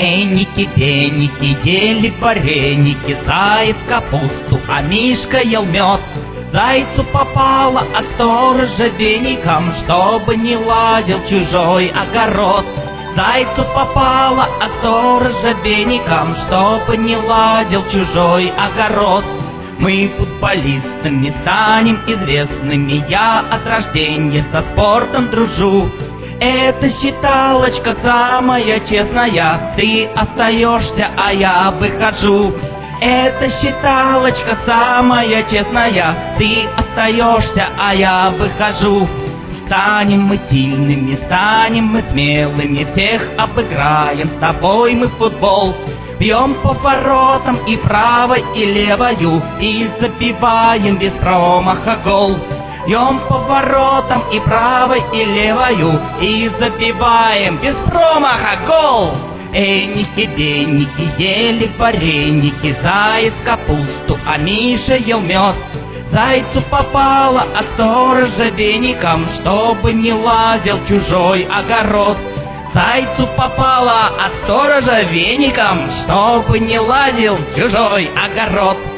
Эники, беники, ели вареники, заяц капусту, а Мишка ел мед. Зайцу попало от сторожа веником, чтобы не лазил в чужой огород. Зайцу попало от сторожа веником, чтобы не лазил в чужой огород. Мы футболистами станем известными, я от рождения со спортом дружу. Эта считалочка самая честная, ты остаешься, а я выхожу. Эта считалочка самая честная, ты остаешься, а я выхожу. Станем мы сильными, станем мы смелыми, всех обыграем, с тобой мы в футбол. Бьем по воротам и правой, и левою, и забиваем без промаха гол. Бьем по воротам и правой, и левою, и забиваем без промаха гол. Эники, беники, ели вареники, заяц капусту, а Миша ел мед. Зайцу попало от сторожа веником, чтобы не лазил в чужой огород. Зайцу попало от сторожа веником, чтобы не лазил в чужой огород.